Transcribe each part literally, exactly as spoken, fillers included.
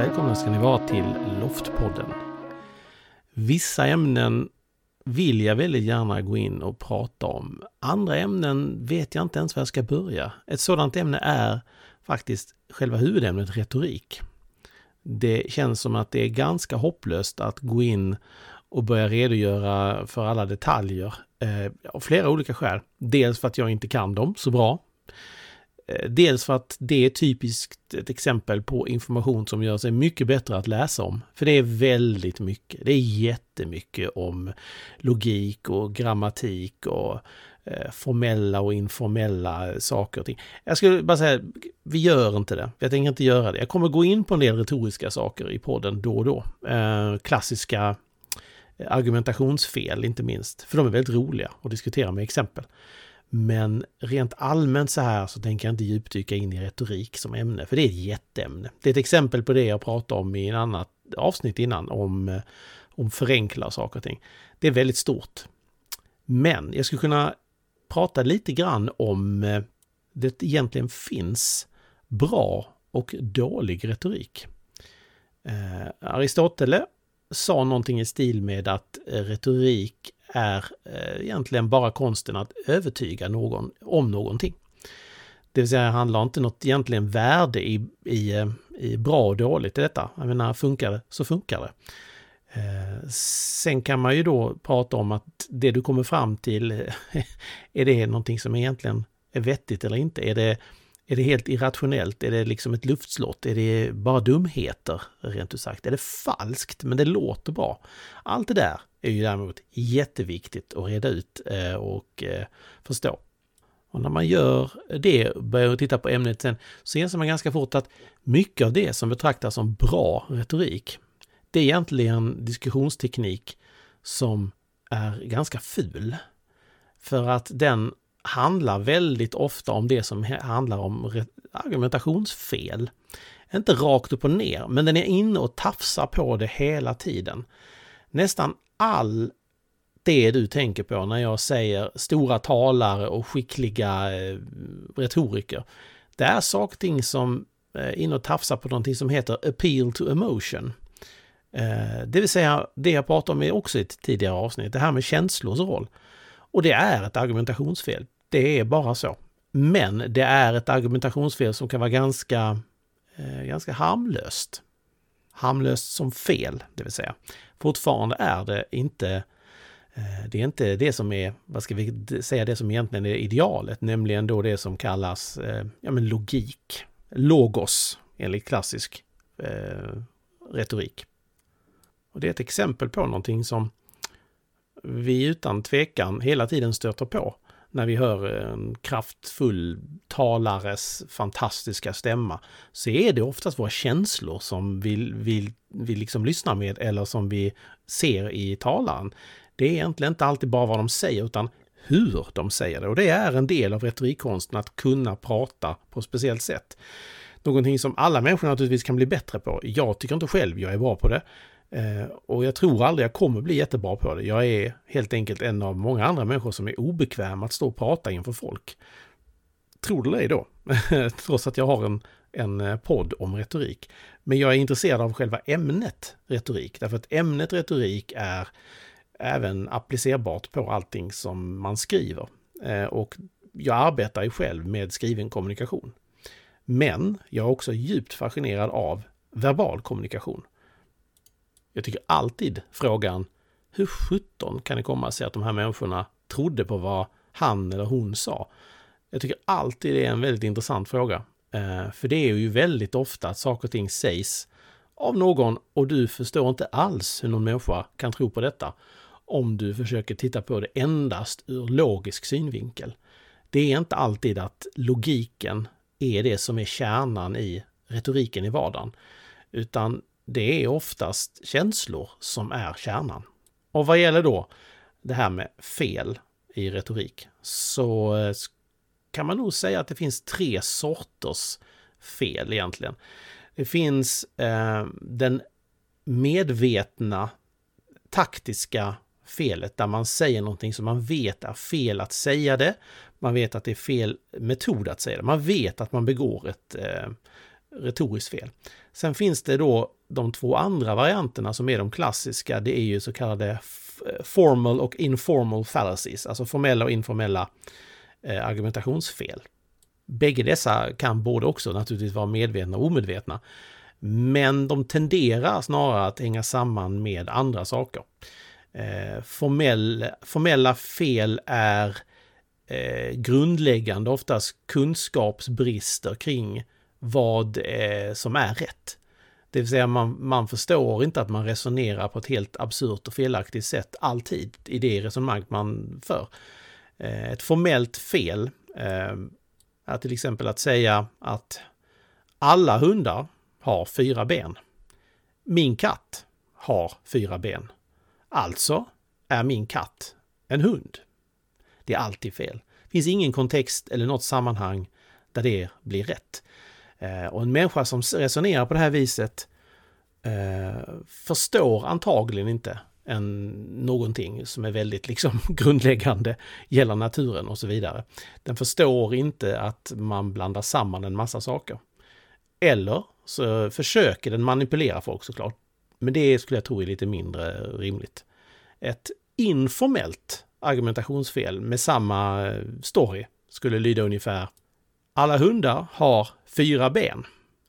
välkomna ska ni vara till Loftpodden. Vissa ämnen vill jag väldigt gärna gå in och prata om. Andra ämnen vet jag inte ens var jag ska börja. Ett sådant ämne är faktiskt själva huvudämnet retorik. Det känns som att det är ganska hopplöst att gå in och börja redogöra för alla detaljer eh, av flera olika skäl. Dels för att jag inte kan dem så bra. Eh, dels för att det är typiskt ett exempel på information som gör sig mycket bättre att läsa om. För det är väldigt mycket. Det är jättemycket om logik och grammatik och eh, formella och informella saker och ting. Jag skulle bara säga, vi gör inte det. Jag tänker inte göra det. Jag kommer gå in på en del retoriska saker i podden då och då. Eh, klassiska argumentationsfel inte minst, för de är väldigt roliga att diskutera med exempel. Men rent allmänt så här så tänker jag inte djupdyka in i retorik som ämne, för det är ett jätteämne. Det är ett exempel på det jag pratade om i en annat avsnitt innan, om, om förenkla saker och ting. Det är väldigt stort. Men jag skulle kunna prata lite grann om det egentligen finns bra och dålig retorik. Eh, Aristoteles sa någonting i stil med att retorik är eh, egentligen bara konsten att övertyga någon om någonting. Det vill säga, det handlar inte något egentligen värde i, i, i bra och dåligt i detta. Jag menar, funkar det så funkar det. Eh, sen kan man ju då prata om att det du kommer fram till, är det någonting som egentligen är vettigt eller inte? Är det Är det helt irrationellt? Är det liksom ett luftslott? Är det bara dumheter, rent ut sagt? Är det falskt, men det låter bra? Allt det där är ju däremot jätteviktigt att reda ut och förstå. Och när man gör det, börjar titta på ämnet sen, så inser man ganska fort att mycket av det som betraktas som bra retorik, det är egentligen diskussionsteknik som är ganska ful. För att den handlar väldigt ofta om det som handlar om argumentationsfel. Inte rakt upp och ner, men den är inne och tafsar på det hela tiden. Nästan all det du tänker på när jag säger stora talare och skickliga retoriker, det är saker och ting som är inne och tafsar på någonting som heter appeal to emotion. Det vill säga, det jag pratade om är också i ett tidigare avsnitt, det här med känslors roll. Och det är ett argumentationsfel. Det är bara så. Men det är ett argumentationsfel som kan vara ganska, eh, ganska harmlöst. Harmlöst som fel, det vill säga. Fortfarande är det inte, eh, det är inte det som är, vad ska vi säga, det som egentligen är idealet. Nämligen då det som kallas eh, ja, men logik. Logos, enligt klassisk eh, retorik. Och det är ett exempel på någonting som vi utan tvekan hela tiden stöter på när vi hör en kraftfull talares fantastiska stämma, så är det oftast våra känslor som vi, vi, vi liksom lyssnar med eller som vi ser i talaren. Det är egentligen inte alltid bara vad de säger utan hur de säger det, och det är en del av retorikkonsten att kunna prata på ett speciellt sätt. Någonting som alla människor naturligtvis kan bli bättre på. Jag tycker inte själv jag är bra på det. Eh, och jag tror aldrig jag kommer bli jättebra på det. Jag är helt enkelt en av många andra människor som är obekväm att stå och prata inför folk. Tror du det då? Trots att jag har en, en podd om retorik. Men jag är intresserad av själva ämnet retorik. Därför att ämnet retorik är även applicerbart på allting som man skriver. Eh, och jag arbetar ju själv med skriven kommunikation. Men jag är också djupt fascinerad av verbal kommunikation. Jag tycker alltid frågan, hur sjutton kan det komma sig att de här människorna trodde på vad han eller hon sa? Jag tycker alltid det är en väldigt intressant fråga. Eh, för det är ju väldigt ofta att saker och ting sägs av någon och du förstår inte alls hur någon människa kan tro på detta om du försöker titta på det endast ur logisk synvinkel. Det är inte alltid att logiken är det som är kärnan i retoriken i vardagen, utan det är oftast känslor som är kärnan. Och vad gäller då det här med fel i retorik, så kan man nog säga att det finns tre sorters fel egentligen. Det finns eh, den medvetna taktiska felet där man säger någonting som man vet är fel att säga det. Man vet att det är fel metod att säga det. Man vet att man begår ett eh, retoriskt fel. Sen finns det då de två andra varianterna som är de klassiska, det är ju så kallade formal och informal fallacies, alltså formella och informella eh, argumentationsfel. Bägge dessa kan både också naturligtvis vara medvetna och omedvetna, men de tenderar snarare att hänga samman med andra saker. Eh, formell, formella fel är eh, grundläggande, oftast kunskapsbrister kring vad eh, som är rätt. Det vill säga man, man förstår inte att man resonerar på ett helt absurt och felaktigt sätt alltid i det resonemang man för. Eh, ett formellt fel eh, är till exempel att säga att alla hundar har fyra ben. Min katt har fyra ben. Alltså är min katt en hund. Det är alltid fel. Det finns ingen kontext eller något sammanhang där det blir rätt. Eh, och en människa som resonerar på det här viset eh, förstår antagligen inte en, någonting som är väldigt liksom, grundläggande gäller naturen och så vidare. Den förstår inte att man blandar samman en massa saker. Eller så försöker den manipulera folk såklart. Men det skulle jag tro är lite mindre rimligt. Ett informellt argumentationsfel med samma story skulle lyda ungefär: alla hundar har fyra ben.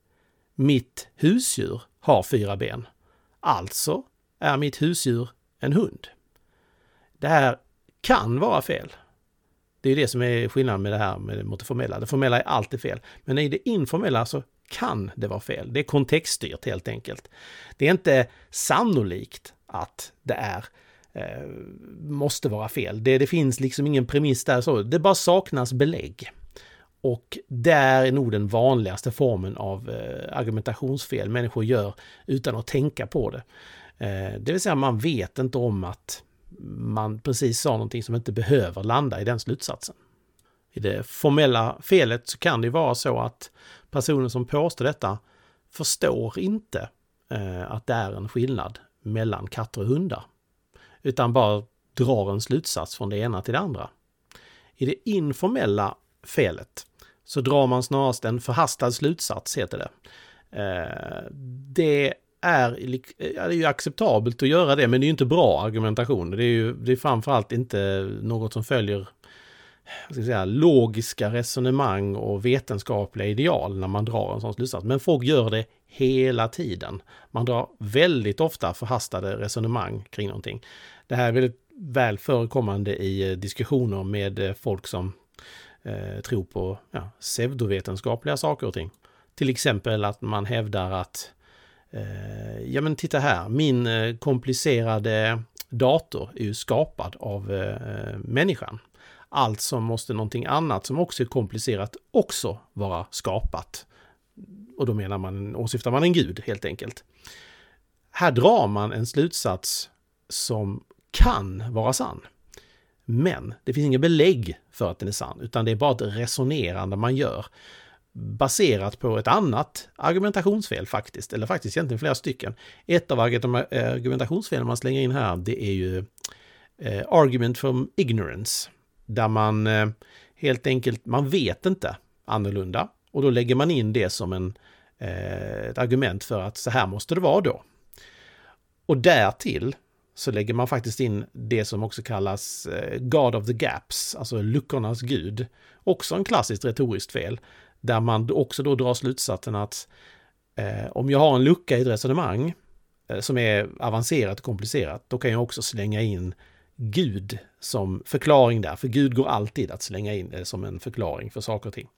Mitt husdjur har fyra ben. Alltså är mitt husdjur en hund. Det här kan vara fel. Det är det som är skillnaden med det här med det formella. Det formella är alltid fel. Men i det informella så kan det vara fel. Det är kontextstyrt helt enkelt. Det är inte sannolikt att det är eh, måste vara fel. Det, det finns liksom ingen premiss där. Så det bara saknas belägg. Och där är nog den vanligaste formen av eh, argumentationsfel människor gör utan att tänka på det. Eh, det vill säga man vet inte om att man precis sa någonting som inte behöver landa i den slutsatsen. I det formella felet så kan det vara så att personen som påstår detta förstår inte eh, att det är en skillnad mellan katter och hundar. Utan bara drar en slutsats från det ena till det andra. I det informella felet så drar man snarast en förhastad slutsats, heter det. Eh, det är, det är ju acceptabelt att göra det, men det är ju inte bra argumentation. Det är ju det är framförallt inte något som följer, vad ska jag säga, logiska resonemang och vetenskapliga ideal när man drar en sån slutsats. Men folk gör det hela tiden. Man drar väldigt ofta förhastade resonemang kring någonting. Det här är väldigt väl förekommande i diskussioner med folk som eh, tror på ja, pseudovetenskapliga saker och ting. Till exempel att man hävdar att eh, ja men titta här, min eh, komplicerade dator är ju skapad av eh, människan. Alltså måste någonting annat som också är komplicerat också vara skapat. Och då menar man, åsyftar man en gud helt enkelt. Här drar man en slutsats som kan vara sann. Men det finns inget belägg för att den är sann, utan det är bara ett resonerande man gör baserat på ett annat argumentationsfel faktiskt, eller faktiskt egentligen flera stycken. Ett av argumentationsfelen man slänger in här, det är ju eh, argument from ignorance, där man eh, helt enkelt, man vet inte annorlunda, och då lägger man in det som en, eh, ett argument för att så här måste det vara då. Och därtill så lägger man faktiskt in det som också kallas God of the Gaps, alltså luckornas gud. Också en klassiskt retoriskt fel, där man också då drar slutsatsen att eh, om jag har en lucka i ett resonemang eh, som är avancerat och komplicerat, då kan jag också slänga in Gud som förklaring där. För Gud går alltid att slänga in det som en förklaring för saker och ting.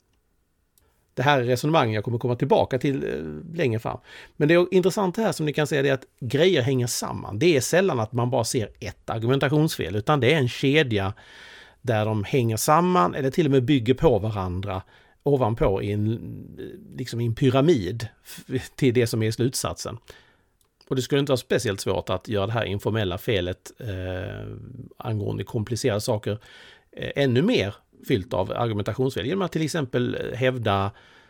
Det här resonemanget jag kommer komma tillbaka till eh, längre fram. Men det är intressant här som ni kan säga, det är att grejer hänger samman. Det är sällan att man bara ser ett argumentationsfel, utan det är en kedja där de hänger samman eller till och med bygger på varandra ovanpå i en, liksom i en pyramid till det som är slutsatsen. Och det skulle inte vara speciellt svårt att göra det här informella felet eh, angående komplicerade saker eh, ännu mer fyllt av argumentationsfel, genom att till exempel hävda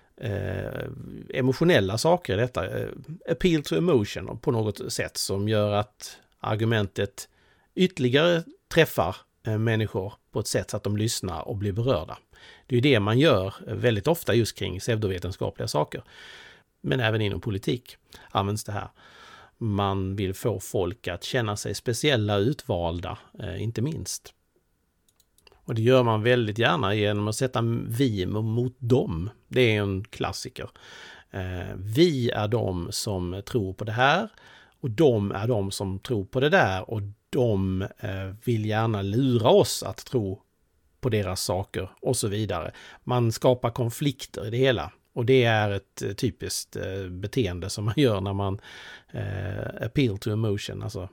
eh, emotionella saker i detta, eh, appeal to emotion på något sätt som gör att argumentet ytterligare träffar eh, människor på ett sätt så att de lyssnar och blir berörda. Det är ju det man gör väldigt ofta just kring pseudovetenskapliga saker. men även inom politik används det här. Man vill få folk att känna sig speciella, utvalda, eh, inte minst. Och det gör man väldigt gärna genom att sätta vi mot dem. Det är en klassiker. Eh, vi är de som tror på det här och de är de som tror på det där och de eh, vill gärna lura oss att tro på deras saker och så vidare. Man skapar konflikter i det hela. Och det är ett typiskt eh, beteende som man gör när man eh, appeal to emotion. Alltså.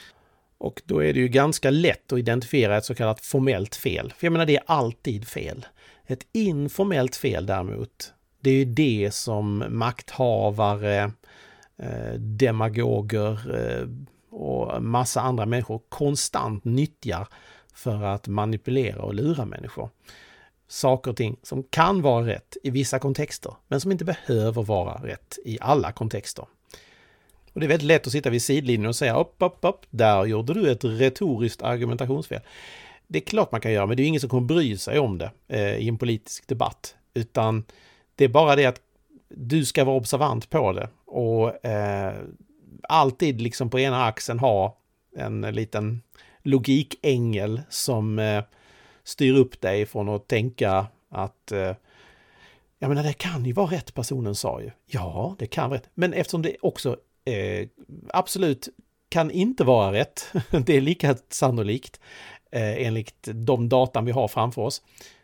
Och då är det ju ganska lätt att identifiera ett så kallat formellt fel. För jag menar, det är alltid fel. Ett informellt fel däremot, det är ju det som makthavare, eh, demagoger eh, och massa andra människor konstant nyttjar för att manipulera och lura människor. Saker och ting som kan vara rätt i vissa kontexter, men som inte behöver vara rätt i alla kontexter. Och det är väldigt lätt att sitta vid sidlinjen och säga upp, upp, upp, där gjorde du ett retoriskt argumentationsfel. Det är klart man kan göra, men det är ingen som kommer bry sig om det eh, i en politisk debatt. Utan det är bara det att du ska vara observant på det och eh, alltid liksom på ena axeln ha en liten logikängel som eh, styr upp dig från att tänka att eh, jag menar, det kan ju vara rätt, personen sa ju. Ja, det kan vara rätt. Men eftersom det också eh, absolut kan inte vara rätt, det är lika sannolikt eh, enligt de datan vi har framför oss,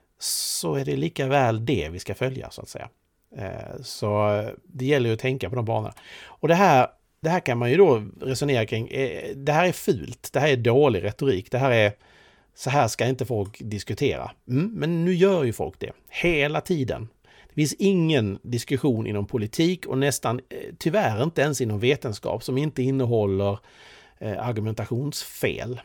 så är det lika väl det vi ska följa så att säga. Eh, så det gäller ju att tänka på de banorna. Och det här, det här kan man ju då resonera kring. Eh, det här är fult, det här är dålig retorik, det här är så här ska inte folk diskutera. Mm, men nu gör ju folk det hela tiden. Det finns ingen diskussion inom politik och nästan tyvärr inte ens inom vetenskap som inte innehåller eh, argumentationsfel.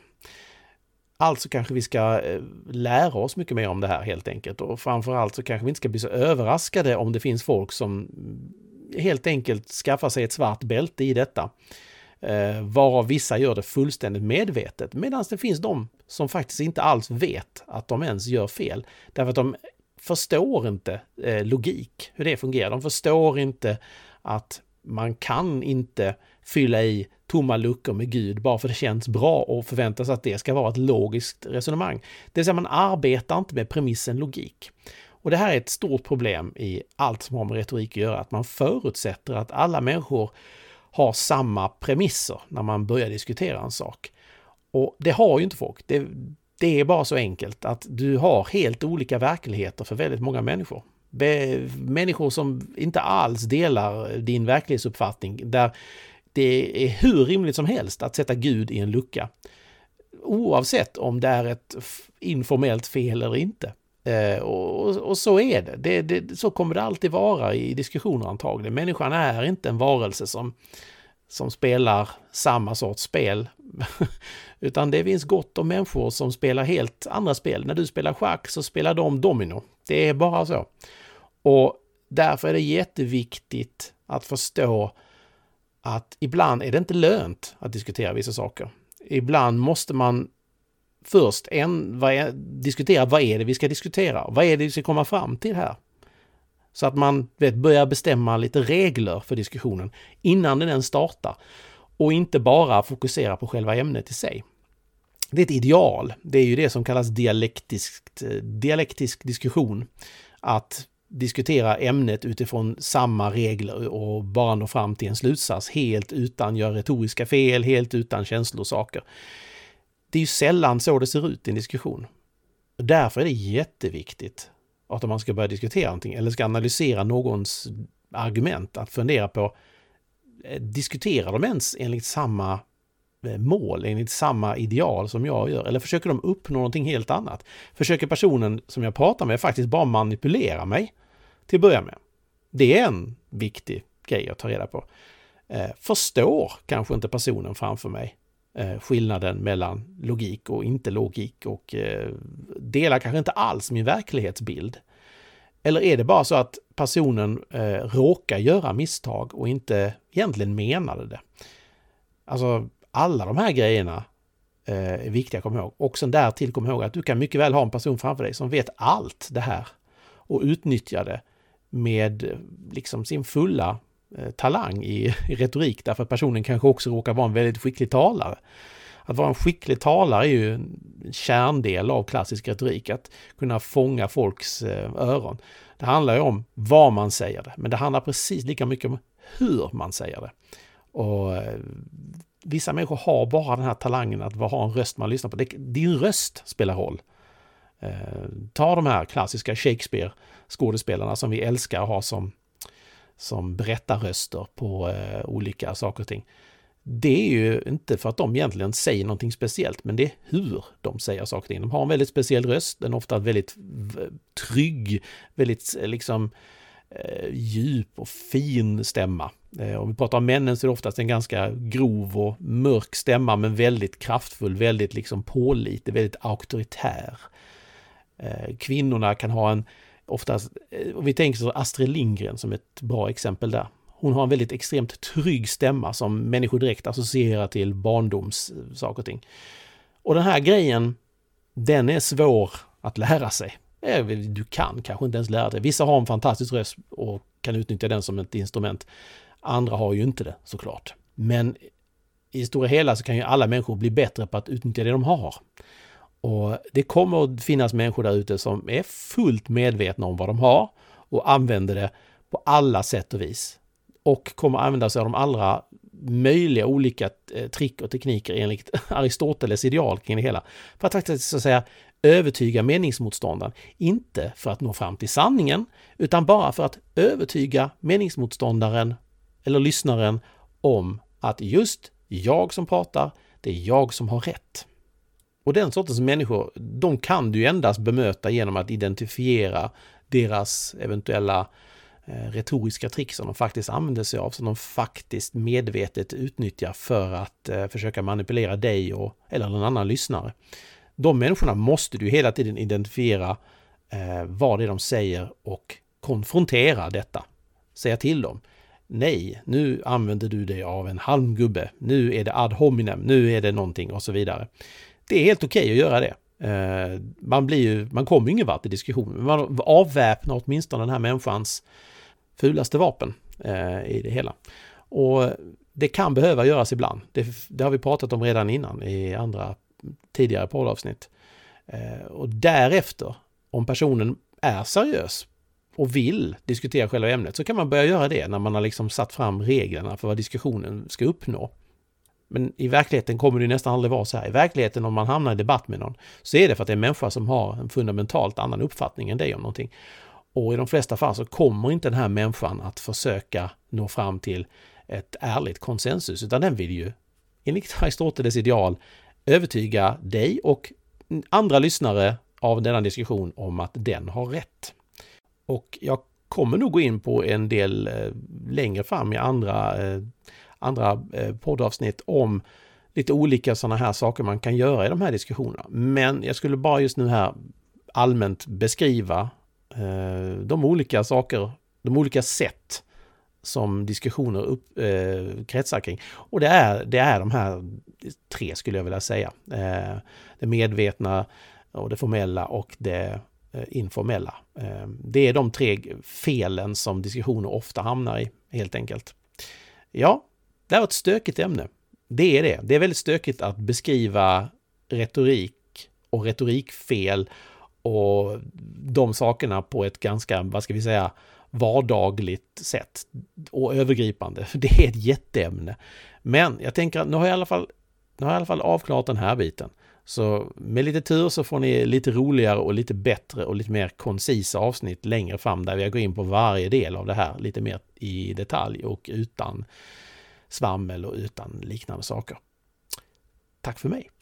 Alltså kanske vi ska eh, lära oss mycket mer om det här helt enkelt. Och framförallt så kanske vi inte ska bli så överraskade om det finns folk som helt enkelt skaffar sig ett svart bälte i detta. Eh, varav vissa gör det fullständigt medvetet. Medan det finns de som faktiskt inte alls vet att de ens gör fel. Därför att de förstår inte eh, logik, hur det fungerar. De förstår inte att man kan inte fylla i tomma luckor med Gud bara för det känns bra och förväntas att det ska vara ett logiskt resonemang. Det vill säga man arbetar inte med premissen logik. Och det här är ett stort problem i allt som har med retorik att göra. Att man förutsätter att alla människor har samma premisser när man börjar diskutera en sak. Och det har ju inte folk. Det, det är bara så enkelt att du har helt olika verkligheter för väldigt många människor. Be, människor som inte alls delar din verklighetsuppfattning, där det är hur rimligt som helst att sätta Gud i en lucka. Oavsett om det är ett informellt fel eller inte. Eh, och, och så är det. Det, det. Så kommer det alltid vara i diskussioner antagligen. Människan är inte en varelse som, som spelar samma sorts spel. Utan det finns gott om människor som spelar helt andra spel. När du spelar schack så spelar de domino. Det är bara så. Och därför är det jätteviktigt att förstå att ibland är det inte lönt att diskutera vissa saker. Ibland måste man först en, vad är, diskutera vad är det vi ska diskutera. Vad är det vi ska komma fram till här? Så att man vet, börjar bestämma lite regler för diskussionen innan den ens startar. Och inte bara fokusera på själva ämnet i sig. Det är ett ideal. Det är ju det som kallas dialektisk, dialektisk diskussion. Att diskutera ämnet utifrån samma regler och bara nå fram till en slutsats helt utan göra retoriska fel, helt utan känslosaker. Det är ju sällan så det ser ut i en diskussion. Därför är det jätteviktigt att om man ska börja diskutera någonting eller ska analysera någons argument, att fundera på, diskuterar de ens enligt samma mål, enligt samma ideal som jag gör? Eller försöker de uppnå någonting helt annat? Försöker personen som jag pratar med faktiskt bara manipulera mig till att börja med? Det är en viktig grej att ta reda på. Eh, förstår kanske inte personen framför mig eh, skillnaden mellan logik och inte logik och eh, delar kanske inte alls min verklighetsbild. Eller är det bara så att personen eh, råkar göra misstag och inte egentligen menade det? Alltså alla de här grejerna eh, är viktiga att komma ihåg. Och sen därtill komma ihåg att du kan mycket väl ha en person framför dig som vet allt det här och utnyttjar det med liksom sin fulla eh, talang i, i retorik, därför att personen kanske också råkar vara en väldigt skicklig talare. Att vara en skicklig talare är ju en kärndel av klassisk retorik, att kunna fånga folks eh, öron. Det handlar ju om vad man säger det, men det handlar precis lika mycket om hur man säger det. Och eh, vissa människor har bara den här talangen att ha en röst man lyssnar på. Det, din röst spelar roll. Eh, ta de här klassiska Shakespeare-skådespelarna som vi älskar att ha som, som berättarröster på eh, olika saker och ting. Det är ju inte för att de egentligen säger någonting speciellt, men det är hur de säger saker och ting. De har en väldigt speciell röst, den är ofta väldigt trygg, väldigt liksom eh, djup och fin stämma. Eh, om vi pratar om männen så är det oftast en ganska grov och mörk stämma, men väldigt kraftfull, väldigt liksom pålitlig, väldigt auktoritär. Eh, kvinnorna kan ha en, oftast, eh, och vi tänker så Astrid Lindgren som ett bra exempel där. Hon har en väldigt extremt trygg stämma som människor direkt associerar till barndoms saker och ting. Och den här grejen, den är svår att lära sig. Du kan kanske inte ens lära dig. Vissa har en fantastisk röst och kan utnyttja den som ett instrument. Andra har ju inte det, såklart. Men i stora hela så kan ju alla människor bli bättre på att utnyttja det de har. Och det kommer att finnas människor där ute som är fullt medvetna om vad de har och använder det på alla sätt och vis. Och kommer att använda sig av de allra möjliga olika trick och tekniker enligt Aristoteles ideal kring det hela. För att faktiskt så att säga övertyga meningsmotståndaren. Inte för att nå fram till sanningen, utan bara för att övertyga meningsmotståndaren eller lyssnaren om att just jag som pratar, det är jag som har rätt. Och den sortens människor, de kan du endast bemöta genom att identifiera deras eventuella retoriska trick som de faktiskt använder sig av, som de faktiskt medvetet utnyttjar för att eh, försöka manipulera dig och, eller någon annan lyssnare. De människorna måste du hela tiden identifiera eh, vad det är de säger och konfrontera detta. Säga till dem, nej, nu använder du dig av en halmgubbe, nu är det ad hominem, nu är det någonting och så vidare. Det är helt okej okay att göra det. Eh, man, blir ju, man kommer ju ingen vart i diskussionen, man avväpnar åtminstone den här människans fulaste vapen eh, i det hela. Och det kan behöva göras ibland. Det, det har vi pratat om redan innan i andra tidigare poddavsnitt. Eh, och därefter, om personen är seriös och vill diskutera själva ämnet, så kan man börja göra det när man har liksom satt fram reglerna för vad diskussionen ska uppnå. Men i verkligheten kommer det nästan aldrig vara så här. I verkligheten, om man hamnar i debatt med någon, så är det för att det är en människa som har en fundamentalt annan uppfattning än dig om någonting. Och i de flesta fall så kommer inte den här människan att försöka nå fram till ett ärligt konsensus, utan den vill ju, enligt Aristoteles ideal, övertyga dig och andra lyssnare av denna diskussion om att den har rätt. Och jag kommer nog gå in på en del eh, längre fram i andra, eh, andra eh, poddavsnitt om lite olika sådana här saker man kan göra i de här diskussionerna. Men jag skulle bara just nu här allmänt beskriva de olika saker, de olika sätt som diskussioner upp, eh, kretsar kring. Och det är, det är de här tre, skulle jag vilja säga. Eh, det medvetna och det formella och det eh, informella. Eh, det är de tre felen som diskussioner ofta hamnar i, helt enkelt. Ja, det är ett stökigt ämne. Det är det. Det är väldigt stökigt att beskriva retorik och retorikfel och de sakerna på ett ganska, vad ska vi säga, vardagligt sätt och övergripande. Det är ett jätteämne. Men jag tänker att nu har jag i alla fall, nu har jag i alla fall avklarat den här biten. Så med lite tur så får ni lite roligare och lite bättre och lite mer koncisa avsnitt längre fram där vi går in på varje del av det här lite mer i detalj och utan svammel och utan liknande saker. Tack för mig!